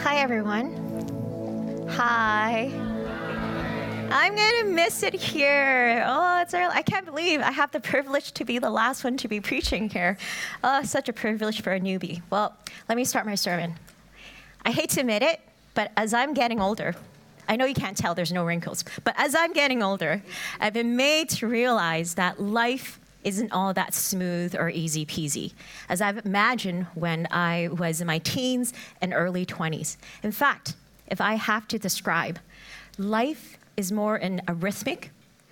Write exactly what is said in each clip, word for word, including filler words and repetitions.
Hi, everyone. Hi. I'm gonna miss it here. Oh, it's early. I can't believe I have the privilege to be the last one to be preaching here. Oh, such a privilege for a newbie. Well, let me start my sermon. I hate to admit it, but as I'm getting older, I know you can't tell, there's no wrinkles, but as I'm getting older, I've been made to realize that life isn't all that smooth or easy peasy, as I've imagined when I was in my teens and early twenties. In fact, if I have to describe, life is more an arrhythmic,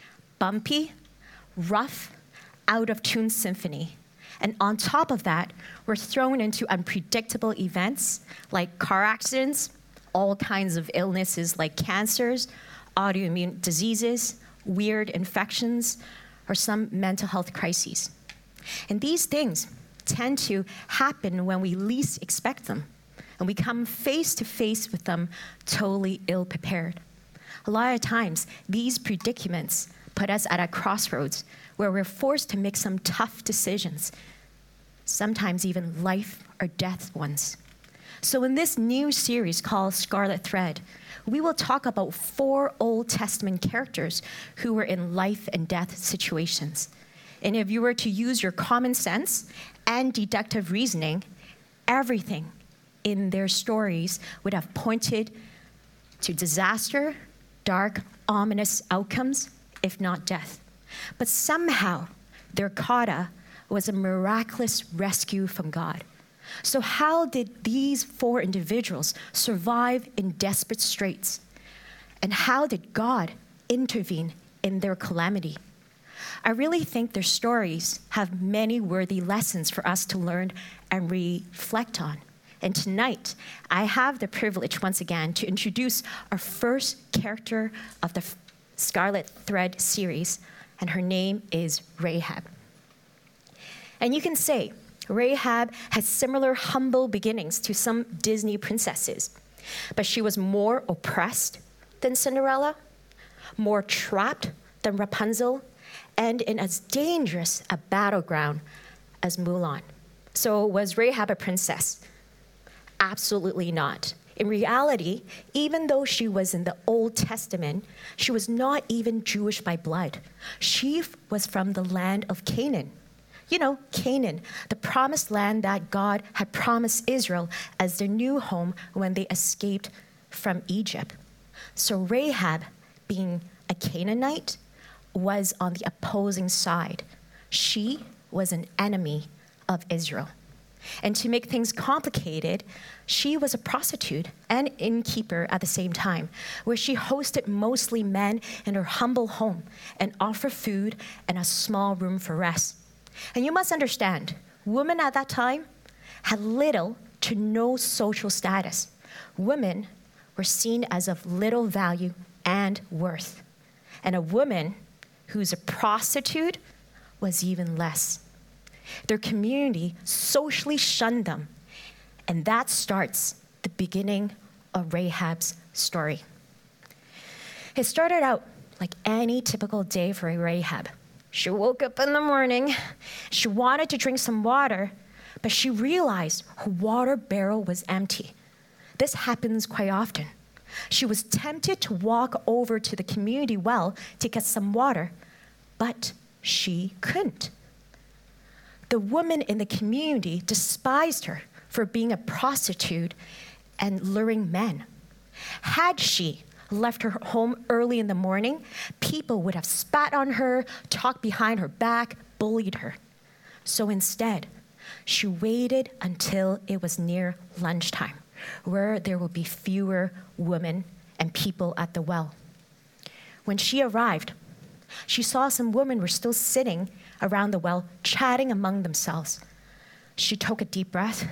bumpy, rough, out-of-tune symphony. And on top of that, we're thrown into unpredictable events like car accidents, all kinds of illnesses like cancers, autoimmune diseases, weird infections, or some mental health crises. And these things tend to happen when we least expect them, and we come face to face with them totally ill-prepared. A lot of times, these predicaments put us at a crossroads where we're forced to make some tough decisions, sometimes even life or death ones. So in this new series called Scarlet Thread, we will talk about four Old Testament characters who were in life and death situations. And if you were to use your common sense and deductive reasoning, everything in their stories would have pointed to disaster, dark, ominous outcomes, if not death. But somehow, their coda was a miraculous rescue from God. So how did these four individuals survive in desperate straits? And how did God intervene in their calamity? I really think their stories have many worthy lessons for us to learn and reflect on. And tonight, I have the privilege once again to introduce our first character of the Scarlet Thread series, and her name is Rahab. And you can say, Rahab had similar humble beginnings to some Disney princesses, but she was more oppressed than Cinderella, more trapped than Rapunzel, and in as dangerous a battleground as Mulan. So was Rahab a princess? Absolutely not. In reality, even though she was in the Old Testament, she was not even Jewish by blood. She was from the land of Canaan. You know, Canaan, the promised land that God had promised Israel as their new home when they escaped from Egypt. So Rahab, being a Canaanite, was on the opposing side. She was an enemy of Israel. And to make things complicated, she was a prostitute and innkeeper at the same time, where she hosted mostly men in her humble home and offered food and a small room for rest. And you must understand, women at that time had little to no social status. Women were seen as of little value and worth. And a woman who's a prostitute was even less. Their community socially shunned them. And that starts the beginning of Rahab's story. It started out like any typical day for Rahab. She woke up in the morning, she wanted to drink some water, but she realized her water barrel was empty. This happens quite often. She was tempted to walk over to the community well to get some water, but she couldn't. The women in the community despised her for being a prostitute and luring men. Had she left her home early in the morning, people would have spat on her, talked behind her back, bullied her. So instead, she waited until it was near lunchtime, where there would be fewer women and people at the well. When she arrived, she saw some women were still sitting around the well, chatting among themselves. She took a deep breath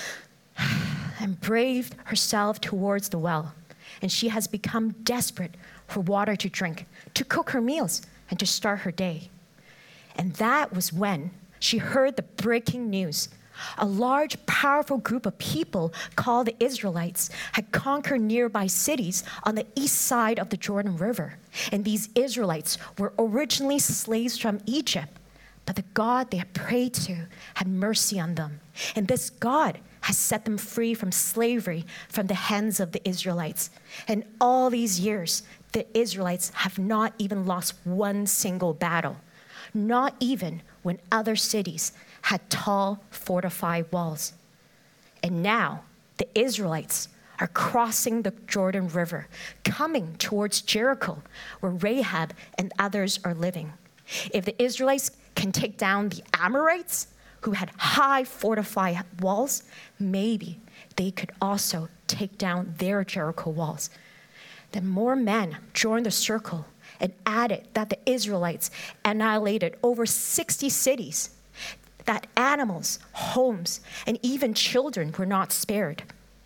and braved herself towards the well. And she has become desperate for water to drink, to cook her meals, and to start her day. And that was when she heard the breaking news. A large, powerful group of people called the Israelites had conquered nearby cities on the east side of the Jordan River. And these Israelites were originally slaves from Egypt, but the God they had prayed to had mercy on them. And this God has set them free from slavery from the hands of the Israelites. And all these years, the Israelites have not even lost one single battle, not even when other cities had tall, fortified walls. And now the Israelites are crossing the Jordan River, coming towards Jericho, where Rahab and others are living. If the Israelites can take down the Amorites, who had high fortified walls, maybe they could also take down their Jericho walls. Then more men joined the circle and added that the Israelites annihilated over sixty cities, that animals, homes, and even children were not spared.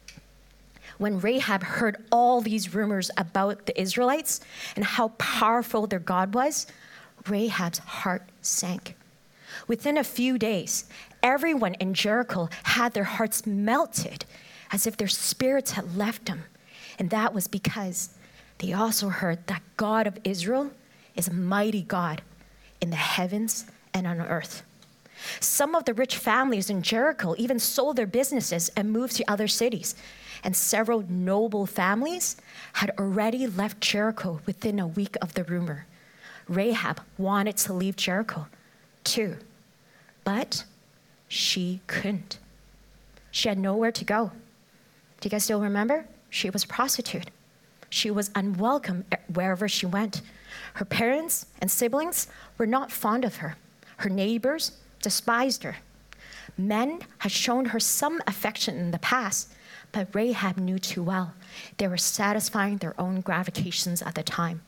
When Rahab heard all these rumors about the Israelites and how powerful their God was, Rahab's heart sank. Within a few days, everyone in Jericho had their hearts melted as if their spirits had left them. And that was because they also heard that God of Israel is a mighty God in the heavens and on earth. Some of the rich families in Jericho even sold their businesses and moved to other cities. And several noble families had already left Jericho within a week of the rumor. Rahab wanted to leave Jericho too, but she couldn't. She had nowhere to go. Do you guys still remember? She was a prostitute. She was unwelcome wherever she went. Her parents and siblings were not fond of her. Her neighbors despised her. Men had shown her some affection in the past, but Rahab knew too well. They were satisfying their own gratifications at the time.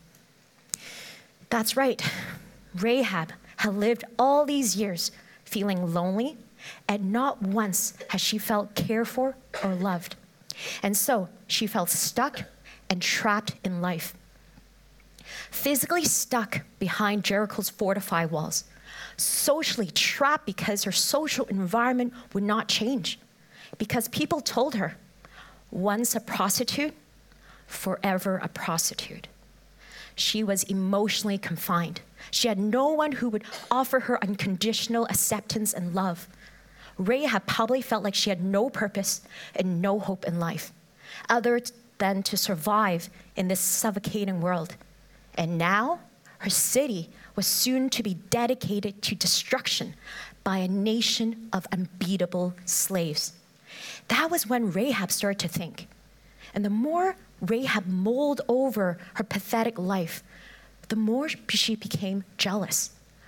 That's right. Rahab had lived all these years feeling lonely, and not once has she felt cared for or loved. And so she felt stuck and trapped in life. Physically stuck behind Jericho's fortified walls, socially trapped because her social environment would not change, because people told her, once a prostitute, forever a prostitute. She was emotionally confined. She had no one who would offer her unconditional acceptance and love. Rahab probably felt like she had no purpose and no hope in life, other than to survive in this suffocating world. And now, her city was soon to be dedicated to destruction by a nation of unbeatable slaves. That was when Rahab started to think. And the more Rahab mulled over her pathetic life, the more she became jealous.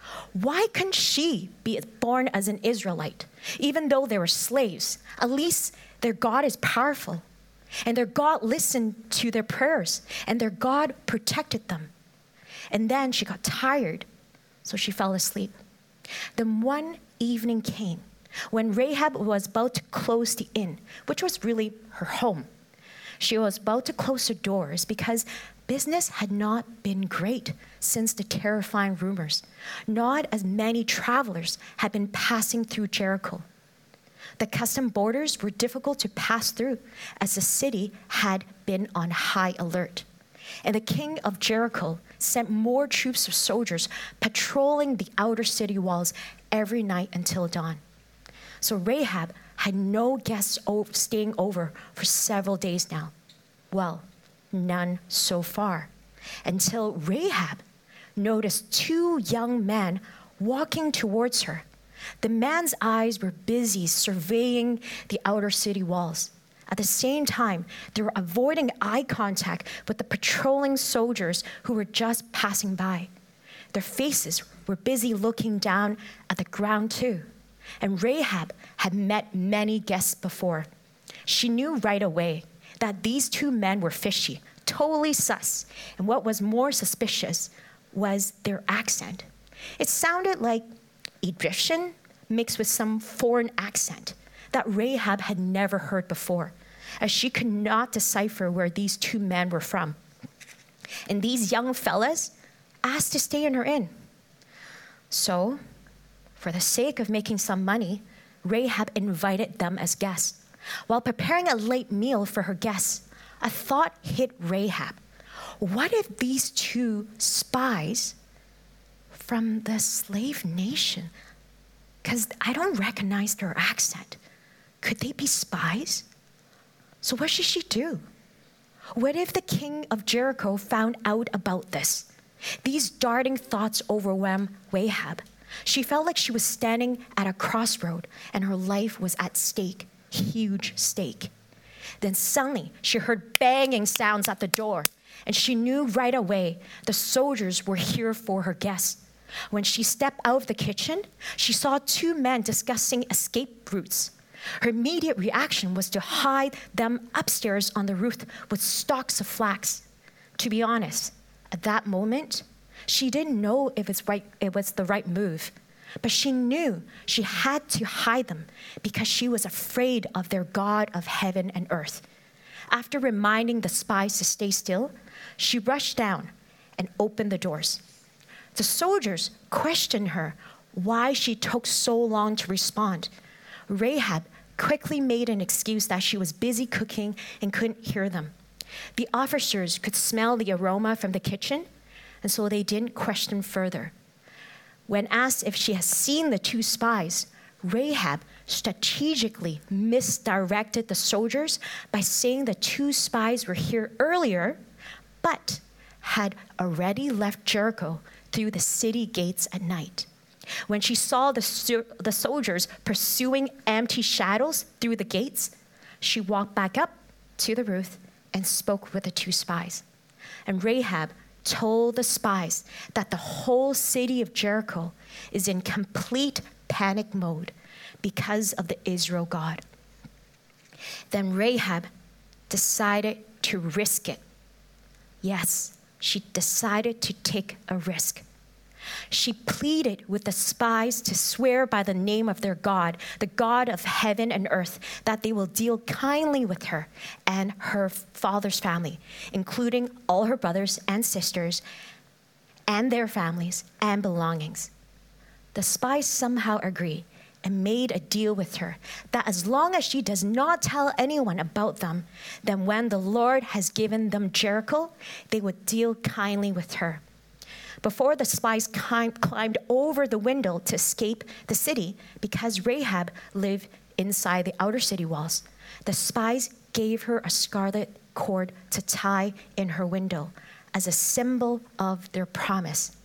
Why couldn't she be born as an Israelite? Even though they were slaves, at least their God is powerful. And their God listened to their prayers, and their God protected them. And then she got tired, so she fell asleep. Then one evening came when Rahab was about to close the inn, which was really her home. She was about to close the doors because business had not been great since the terrifying rumors. Not as many travelers had been passing through Jericho. The custom borders were difficult to pass through as the city had been on high alert. And the king of Jericho sent more troops of soldiers patrolling the outer city walls every night until dawn. So Rahab had no guests staying over for several days now. Well, none so far, until Rahab noticed two young men walking towards her. The man's eyes were busy surveying the outer city walls. At the same time, they were avoiding eye contact with the patrolling soldiers who were just passing by. Their faces were busy looking down at the ground too. And Rahab had met many guests before. She knew right away that these two men were fishy, totally sus. And what was more suspicious was their accent. It sounded like Egyptian mixed with some foreign accent that Rahab had never heard before, as she could not decipher where these two men were from. And these young fellas asked to stay in her inn. So, for the sake of making some money, Rahab invited them as guests. While preparing a late meal for her guests, a thought hit Rahab. What if these two spies from the slave nation, because I don't recognize their accent, Could they be spies? So what should she do? What if the king of Jericho found out about this? These darting thoughts overwhelmed Rahab. She felt like she was standing at a crossroad and her life was at stake, huge stake. Then suddenly she heard banging sounds at the door, and she knew right away the soldiers were here for her guests. When she stepped out of the kitchen, she saw two men discussing escape routes. Her immediate reaction was to hide them upstairs on the roof with stalks of flax. To be honest, at that moment, she didn't know if it's right, it was the right move, but she knew she had to hide them because she was afraid of their God of heaven and earth. After reminding the spies to stay still, she rushed down and opened the doors. The soldiers questioned her why she took so long to respond. Rahab quickly made an excuse that she was busy cooking and couldn't hear them. The officers could smell the aroma from the kitchen, and so they didn't question further. When asked if she has seen the two spies, Rahab strategically misdirected the soldiers by saying the two spies were here earlier, but had already left Jericho through the city gates at night. When she saw the, the soldiers pursuing empty shadows through the gates, she walked back up to the roof and spoke with the two spies. And Rahab told the spies that the whole city of Jericho is in complete panic mode because of the Israel God. Then Rahab decided to risk it. Yes, she decided to take a risk. She pleaded with the spies to swear by the name of their God, the God of heaven and earth, that they will deal kindly with her and her father's family, including all her brothers and sisters and their families and belongings. The spies somehow agreed and made a deal with her that as long as she does not tell anyone about them, then when the Lord has given them Jericho, they would deal kindly with her. Before the spies climbed over the window to escape the city, because Rahab lived inside the outer city walls, the spies gave her a scarlet cord to tie in her window as a symbol of their promise.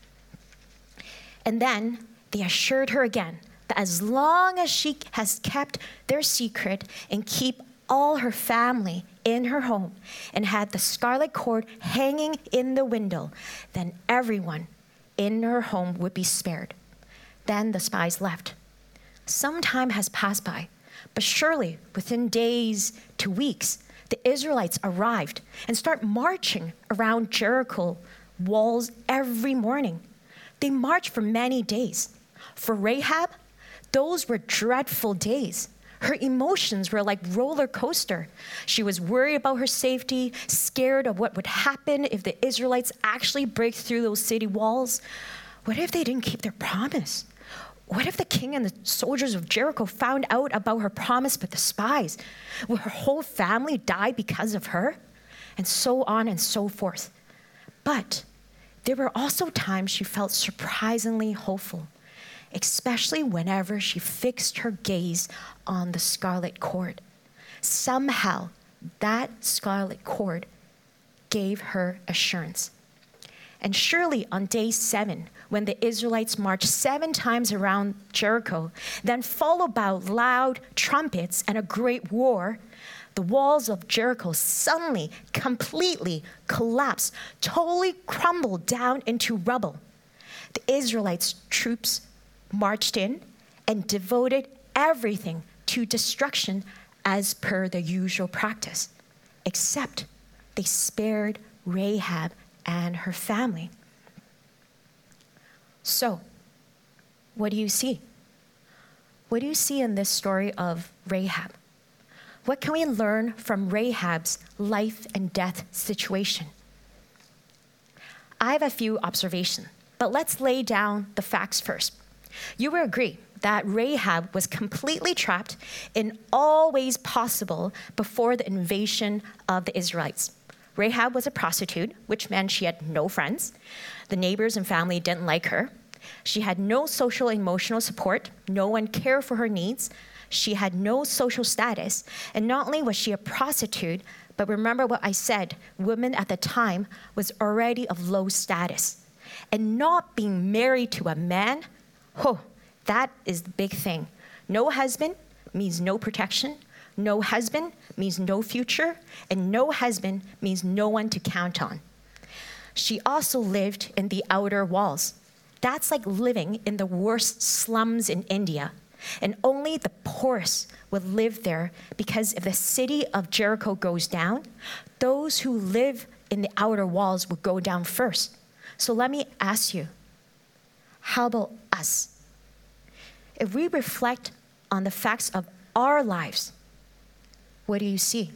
And then they assured her again that as long as she has kept their secret and keep all her family in her home and had the scarlet cord hanging in the window, then everyone in her home would be spared. Then the spies left. Some time has passed by, but surely within days to weeks, the Israelites arrived and start marching around Jericho walls every morning. They marched for many days. For Rahab, those were dreadful days. Her emotions were like roller coaster. She was worried about her safety, scared of what would happen if the Israelites actually break through those city walls. What if they didn't keep their promise? What if the king and the soldiers of Jericho found out about her promise with the spies? Will her whole family die because of her? And so on and so forth. But there were also times she felt surprisingly hopeful, especially whenever she fixed her gaze on the scarlet cord. Somehow, that scarlet cord gave her assurance. And surely on day seven, when the Israelites marched seven times around Jericho, then followed by loud trumpets and a great war, the walls of Jericho suddenly completely collapsed, totally crumbled down into rubble. The Israelites' troops marched in and devoted everything to destruction as per the usual practice, except they spared Rahab and her family. So, what do you see? What do you see in this story of Rahab? What can we learn from Rahab's life and death situation? I have a few observations, but let's lay down the facts first. You will agree that Rahab was completely trapped in all ways possible before the invasion of the Israelites. Rahab was a prostitute, which meant she had no friends. The neighbors and family didn't like her. She had no social and emotional support. No one cared for her needs. She had no social status. And not only was she a prostitute, but remember what I said, women at the time was already of low status. And not being married to a man, oh, that is the big thing. No husband means no protection. No husband means no future. And no husband means no one to count on. She also lived in the outer walls. That's like living in the worst slums in India. And only the poorest would live there, because if the city of Jericho goes down, those who live in the outer walls would go down first. So let me ask you, how about us? If we reflect on the facts of our lives, what do you see?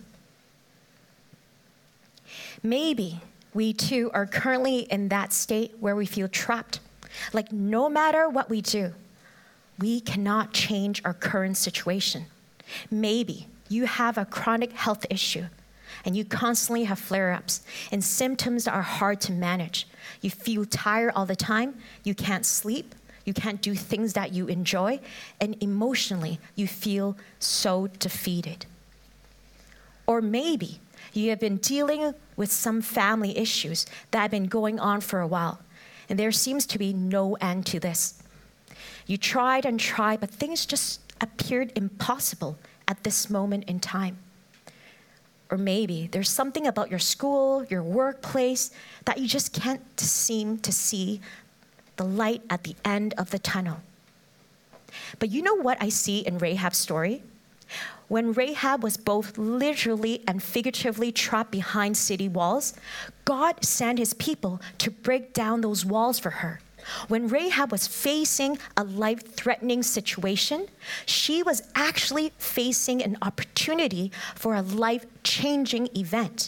Maybe we too are currently in that state where we feel trapped. Like no matter what we do, we cannot change our current situation. Maybe you have a chronic health issue and you constantly have flare-ups and symptoms that are hard to manage. You feel tired all the time, you can't sleep, you can't do things that you enjoy, and emotionally you feel so defeated. Or maybe you have been dealing with some family issues that have been going on for a while, and there seems to be no end to this. You tried and tried, but things just appeared impossible at this moment in time. Or maybe there's something about your school, your workplace, that you just can't seem to see the light at the end of the tunnel. But you know what I see in Rahab's story? When Rahab was both literally and figuratively trapped behind city walls, God sent his people to break down those walls for her. When Rahab was facing a life-threatening situation, she was actually facing an opportunity for a life-changing event.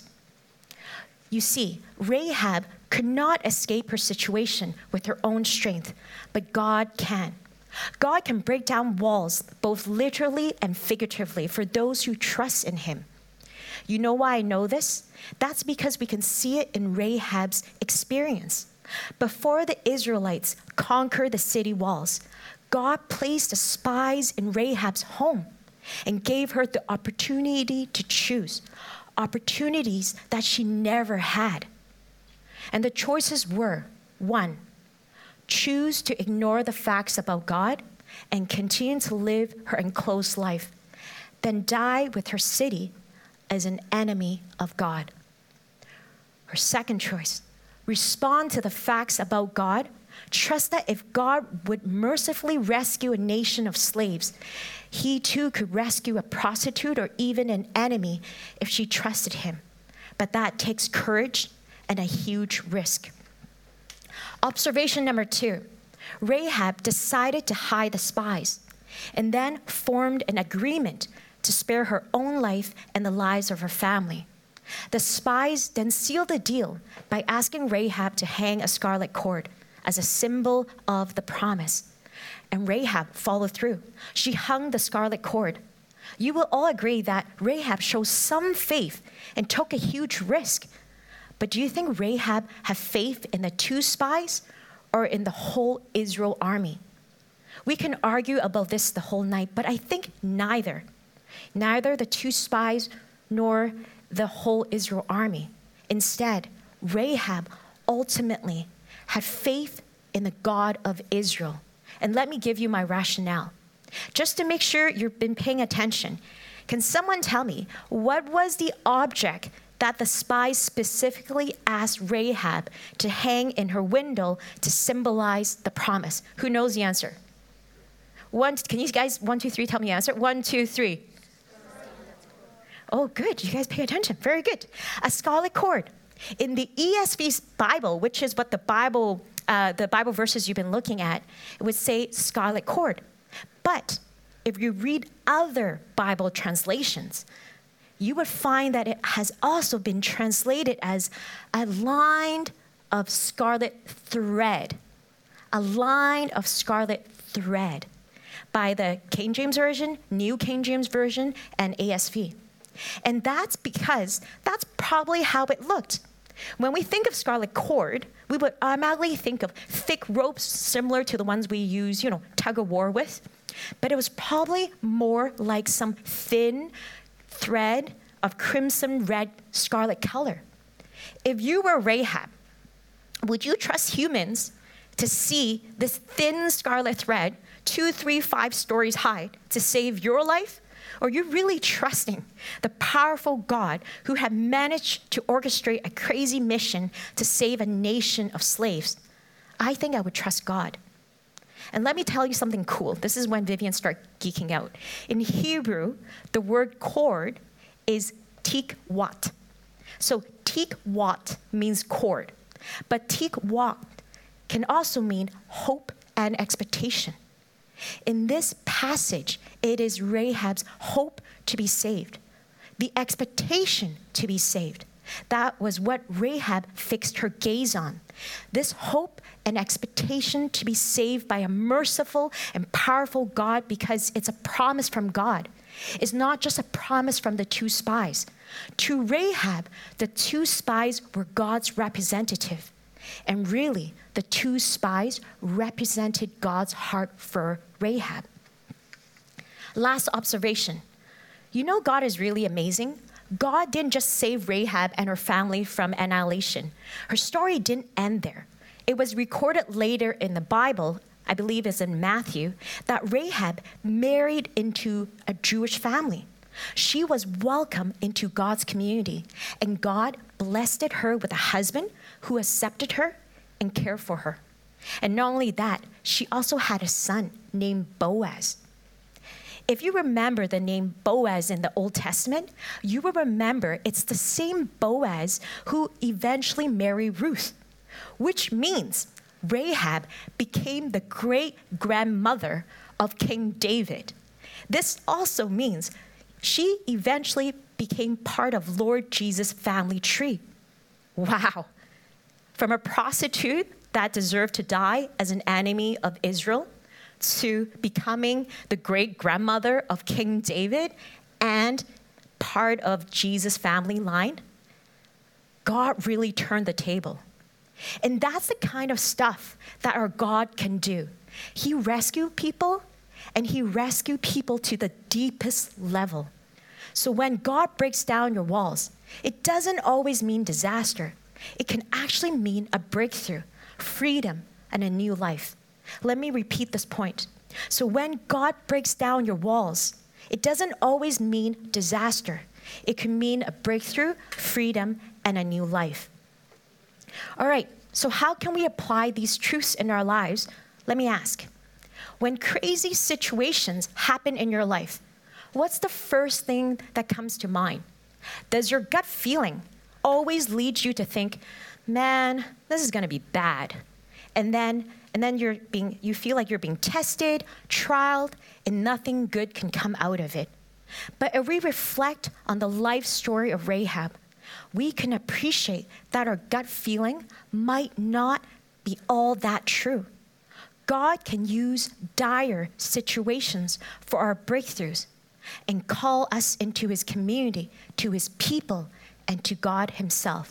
You see, Rahab could not escape her situation with her own strength, but God can. God can break down walls, both literally and figuratively, for those who trust in him. You know why I know this? That's because we can see it in Rahab's experience. Before the Israelites conquered the city walls, God placed the spies in Rahab's home and gave her the opportunity to choose, opportunities that she never had. And the choices were, one, choose to ignore the facts about God and continue to live her enclosed life, then die with her city as an enemy of God. Her second choice, respond to the facts about God, trust that if God would mercifully rescue a nation of slaves, he too could rescue a prostitute or even an enemy if she trusted him. But that takes courage and a huge risk. Observation number two, Rahab decided to hide the spies and then formed an agreement to spare her own life and the lives of her family. The spies then sealed the deal by asking Rahab to hang a scarlet cord as a symbol of the promise. And Rahab followed through. She hung the scarlet cord. You will all agree that Rahab showed some faith and took a huge risk. But do you think Rahab had faith in the two spies or in the whole Israel army? We can argue about this the whole night, but I think neither. Neither the two spies nor the whole Israel army. Instead, Rahab ultimately had faith in the God of Israel. And let me give you my rationale. Just to make sure you've been paying attention, can someone tell me what was the object that the spies specifically asked Rahab to hang in her window to symbolize the promise? Who knows the answer? One, can you guys, one, two, three, tell me the answer? One, two, three. Oh, good. You guys pay attention. Very good. A scarlet cord. In the E S V Bible, which is what the Bible, uh, the Bible verses you've been looking at, it would say scarlet cord. But if you read other Bible translations, you would find that it has also been translated as a line of scarlet thread. A line of scarlet thread by the King James Version, New King James Version, and A S V. And that's because that's probably how it looked. When we think of scarlet cord, we would automatically think of thick ropes similar to the ones we use, you know, tug of war with. but it was probably more like some thin thread of crimson red scarlet color. If you were Rahab, would you trust humans to see this thin scarlet thread, two, three, five stories high, to save your life? Or are you really trusting the powerful God who had managed to orchestrate a crazy mission to save a nation of slaves? I think I would trust God. And let me tell you something cool. This is when Vivian started geeking out. In Hebrew, the word cord is tikwat. So tikwat means cord, but tikwat can also mean hope and expectation. In this passage, it is Rahab's hope to be saved, the expectation to be saved. That was what Rahab fixed her gaze on. This hope and expectation to be saved by a merciful and powerful God, because it's a promise from God. It's not just a promise from the two spies. To Rahab, the two spies were God's representative. And really, the two spies represented God's heart for Rahab. Last observation. You know God is really amazing. God didn't just save Rahab and her family from annihilation. Her story didn't end there. It was recorded later in the Bible, I believe it's in Matthew, that Rahab married into a Jewish family. She was welcomed into God's community, and God blessed her with a husband who accepted her and cared for her. And not only that, she also had a son named Boaz. If you remember the name Boaz in the Old Testament, you will remember it's the same Boaz who eventually married Ruth, which means Rahab became the great-grandmother of King David. This also means she eventually became part of Lord Jesus' family tree. Wow. From a prostitute that deserved to die as an enemy of Israel to becoming the great-grandmother of King David and part of Jesus' family line, God really turned the table. And that's the kind of stuff that our God can do. He rescued people, and he rescued people to the deepest level. So when God breaks down your walls, it doesn't always mean disaster. It can actually mean a breakthrough, freedom, and a new life. Let me repeat this point. So when God breaks down your walls, it doesn't always mean disaster. It can mean a breakthrough, freedom, and a new life. All right, so how can we apply these truths in our lives? Let me ask. When crazy situations happen in your life, what's the first thing that comes to mind? Does your gut feeling always lead you to think, man, this is going to be bad? And then and then you're being you feel like you're being tested, trialed, and nothing good can come out of it. But if we reflect on the life story of Rahab, we can appreciate that our gut feeling might not be all that true. God can use dire situations for our breakthroughs and call us into his community, to his people, and to God himself.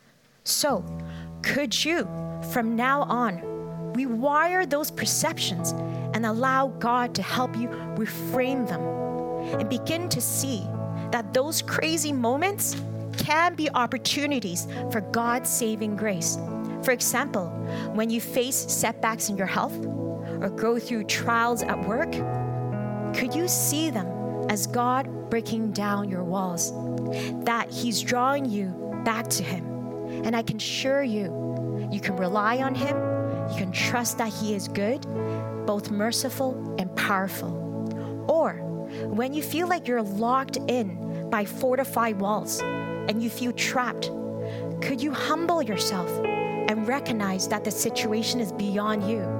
So, could you, from now on, rewire those perceptions and allow God to help you reframe them and begin to see that those crazy moments can be opportunities for God's saving grace? For example, when you face setbacks in your health or go through trials at work, could you see them as God breaking down your walls, that he's drawing you back to him? And I can assure you, you can rely on him, you can trust that he is good, both merciful and powerful. Or when you feel like you're locked in by fortified walls and you feel trapped, could you humble yourself and recognize that the situation is beyond you?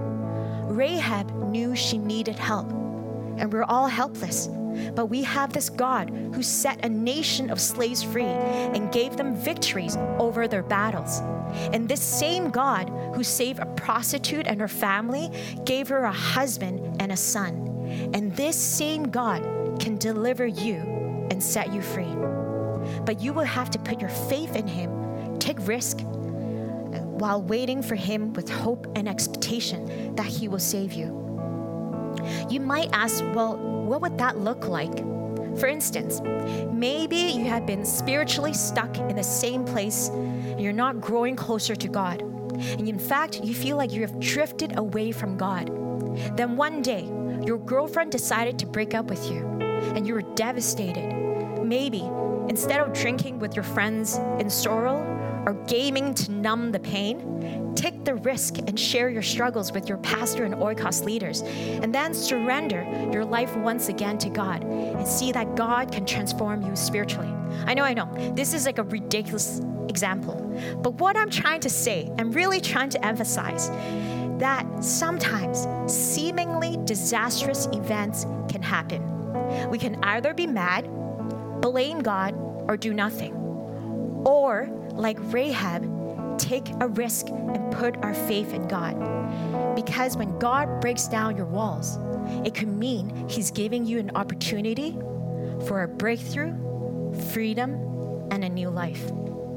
Rahab knew she needed help, and we're all helpless. But we have this God who set a nation of slaves free and gave them victories over their battles. And this same God who saved a prostitute and her family gave her a husband and a son. And this same God can deliver you and set you free. But you will have to put your faith in him, take risk, while waiting for him with hope and expectation that he will save you. You might ask, well, what would that look like? For instance, maybe you have been spiritually stuck in the same place and you're not growing closer to God. And in fact, you feel like you have drifted away from God. Then one day, your girlfriend decided to break up with you and you were devastated. Maybe instead of drinking with your friends in sorrow or gaming to numb the pain, take the risk and share your struggles with your pastor and Oikos leaders, and then surrender your life once again to God and see that God can transform you spiritually. I know, I know, this is like a ridiculous example, but what I'm trying to say, I'm really trying to emphasize that sometimes seemingly disastrous events can happen. We can either be mad, blame God, or do nothing. Or, like Rahab, take a risk and put our faith in God. Because when God breaks down your walls, it could mean He's giving you an opportunity for a breakthrough, freedom, and a new life.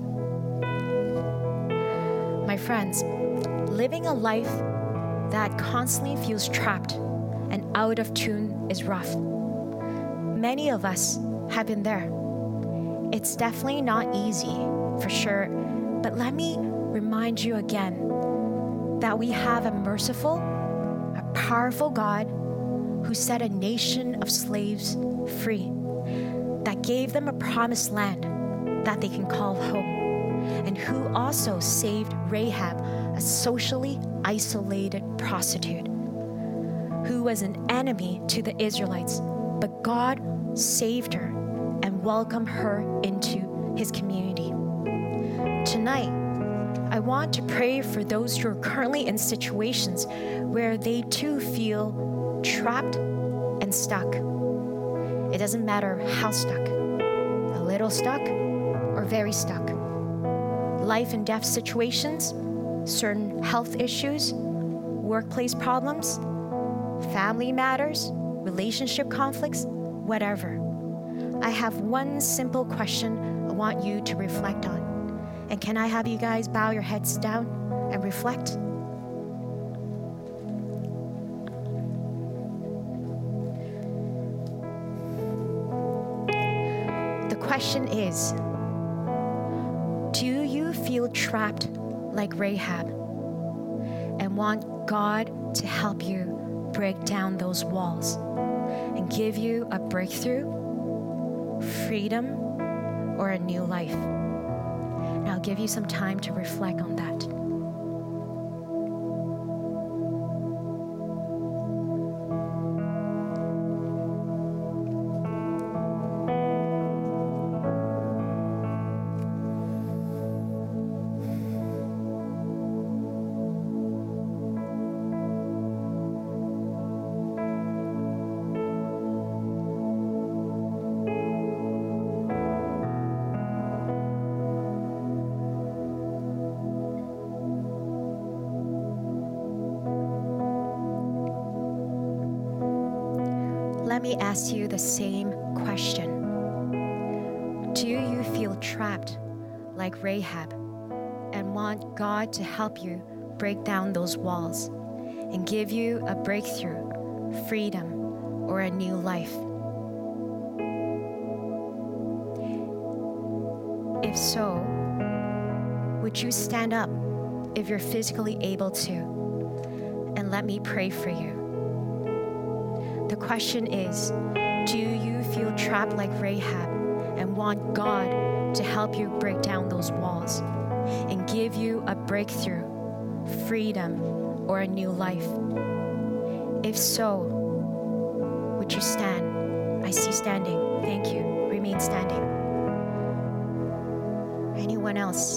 My friends, living a life that constantly feels trapped and out of tune is rough. Many of us have been there. It's definitely not easy, for sure, but let me remind you again that we have a merciful, a powerful God who set a nation of slaves free, that gave them a promised land that they can call home, and who also saved Rahab, a socially isolated prostitute, who was an enemy to the Israelites, but God saved her and welcomed her into His community. Tonight, I want to pray for those who are currently in situations where they too feel trapped and stuck. It doesn't matter how stuck, a little stuck or very stuck. Life and death situations, certain health issues, workplace problems, family matters, relationship conflicts, whatever. I have one simple question I want you to reflect on. And can I have you guys bow your heads down and reflect? The question is, do you feel trapped like Rahab and want God to help you break down those walls and give you a breakthrough, freedom, or a new life? And I'll give you some time to reflect on that. Let me ask you the same question. Do you feel trapped like Rahab and want God to help you break down those walls and give you a breakthrough, freedom, or a new life? If so, would you stand up if you're physically able to, and let me pray for you? The question is, do you feel trapped like Rahab and want God to help you break down those walls and give you a breakthrough, freedom, or a new life? If so, would you stand? I see standing. Thank you. Remain standing. Anyone else?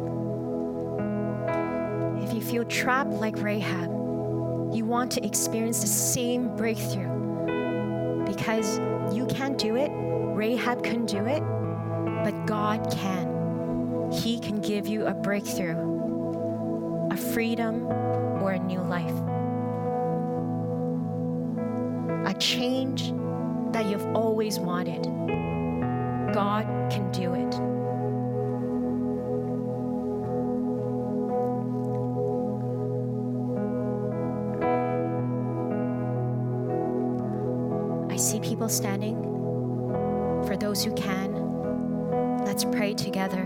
If you feel trapped like Rahab, you want to experience the same breakthrough because you can't do it, Rahab couldn't do it, but God can. He can give you a breakthrough, a freedom, or a new life. A change that you've always wanted. God can do it. people standing, for those who can, let's pray together.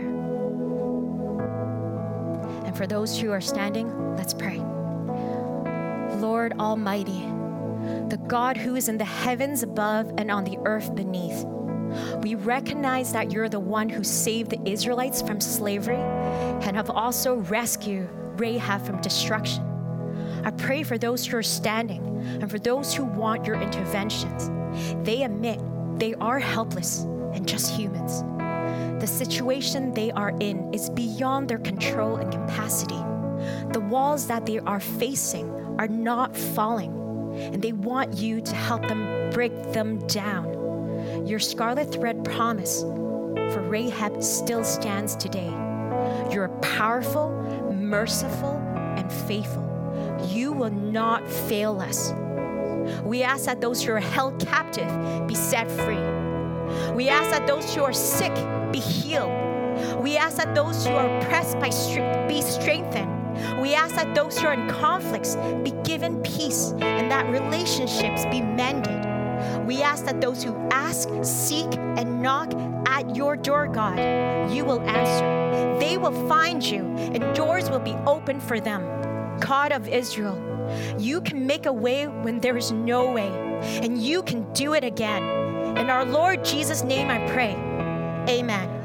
And for those who are standing, let's pray. Lord Almighty, the God who is in the heavens above and on the earth beneath, we recognize that you're the one who saved the Israelites from slavery and have also rescued Rahab from destruction. I pray for those who are standing and for those who want your interventions. They admit they are helpless and just humans. The situation they are in is beyond their control and capacity. The walls that they are facing are not falling, and they want you to help them break them down. Your scarlet thread promise for Rahab still stands today. You're powerful, merciful, and faithful. You will not fail us. We ask that those who are held captive be set free. We ask that those who are sick be healed. We ask that those who are oppressed by stre- be strengthened. We ask that those who are in conflicts be given peace and that relationships be mended. We ask that those who ask, seek, and knock at your door, God, you will answer. They will find you, and doors will be open for them. God of Israel, you can make a way when there is no way, and you can do it again. In our Lord Jesus' name I pray. Amen.